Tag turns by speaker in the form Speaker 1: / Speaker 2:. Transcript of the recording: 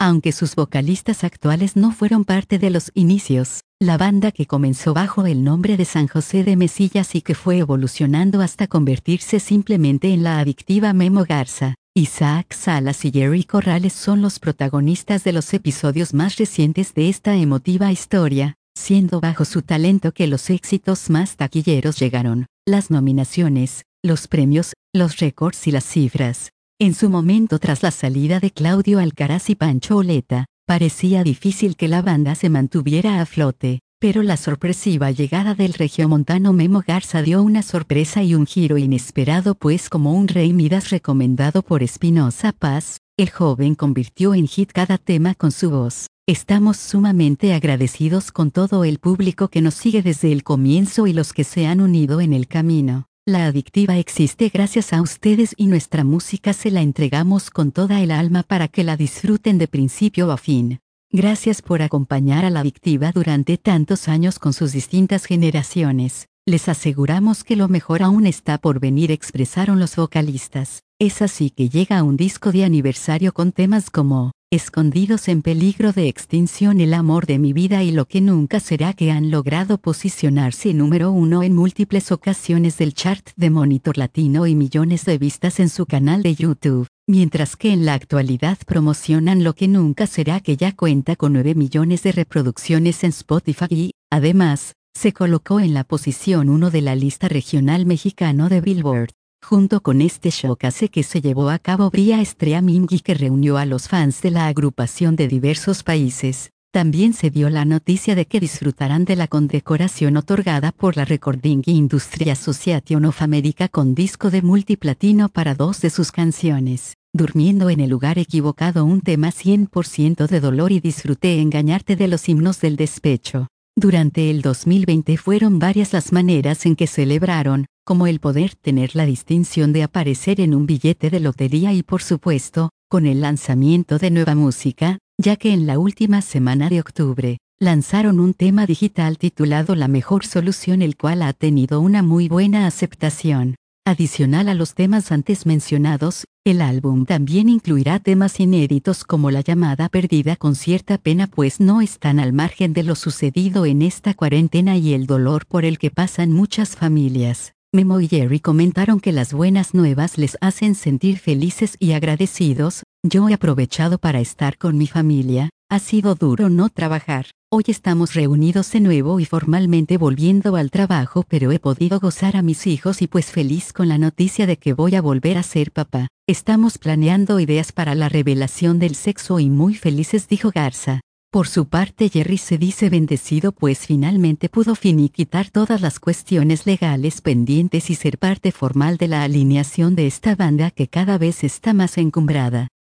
Speaker 1: Aunque sus vocalistas actuales no fueron parte de los inicios, la banda que comenzó bajo el nombre de San José de Mesillas y que fue evolucionando hasta convertirse simplemente en la adictiva Memo Garza, Isaac Salas y Jerry Corrales son los protagonistas de los episodios más recientes de esta emotiva historia, siendo bajo su talento que los éxitos más taquilleros llegaron, las nominaciones, los premios, los récords y las cifras. En su momento tras la salida de Claudio Alcaraz y Pancho Oleta, parecía difícil que la banda se mantuviera a flote, pero la sorpresiva llegada del regiomontano Memo Garza dio una sorpresa y un giro inesperado, pues como un rey Midas recomendado por Espinosa Paz, el joven convirtió en hit cada tema con su voz. Estamos sumamente agradecidos con todo el público que nos sigue desde el comienzo y los que se han unido en el camino. La adictiva existe gracias a ustedes y nuestra música se la entregamos con toda el alma para que la disfruten de principio a fin. Gracias por acompañar a la adictiva durante tantos años con sus distintas generaciones. Les aseguramos que lo mejor aún está por venir, expresaron los vocalistas. Es así que llega un disco de aniversario con temas como Escondidos en peligro de extinción, El amor de mi vida y Lo que nunca será, que han logrado posicionarse número 1 en múltiples ocasiones del chart de Monitor Latino y millones de vistas en su canal de YouTube, mientras que en la actualidad promocionan Lo que nunca será, que ya cuenta con 9 millones de reproducciones en Spotify y, además, se colocó en la posición 1 de la lista regional mexicano de Billboard. Junto con este showcase que se llevó a cabo vía streaming y que reunió a los fans de la agrupación de diversos países, también se dio la noticia de que disfrutarán de la condecoración otorgada por la Recording Industry Association of America con disco de multiplatino para 2 de sus canciones. Durmiendo en el lugar equivocado, un tema 100% de dolor, y Disfruté engañarte, de los himnos del despecho. Durante el 2020 fueron varias las maneras en que celebraron, como el poder tener la distinción de aparecer en un billete de lotería y por supuesto, con el lanzamiento de nueva música, ya que en la última semana de octubre, lanzaron un tema digital titulado La Mejor Solución, el cual ha tenido una muy buena aceptación. Adicional a los temas antes mencionados, el álbum también incluirá temas inéditos como La Llamada Perdida, Con Cierta Pena, pues no están al margen de lo sucedido en esta cuarentena y el dolor por el que pasan muchas familias. Memo y Jerry comentaron que las buenas nuevas les hacen sentir felices y agradecidos. Yo he aprovechado para estar con mi familia, ha sido duro no trabajar. Hoy estamos reunidos de nuevo y formalmente volviendo al trabajo, pero he podido gozar a mis hijos y pues feliz con la noticia de que voy a volver a ser papá. Estamos planeando ideas para la revelación del sexo y muy felices, dijo Garza. Por su parte, Jerry se dice bendecido pues finalmente pudo finiquitar todas las cuestiones legales pendientes y ser parte formal de la alineación de esta banda que cada vez está más encumbrada.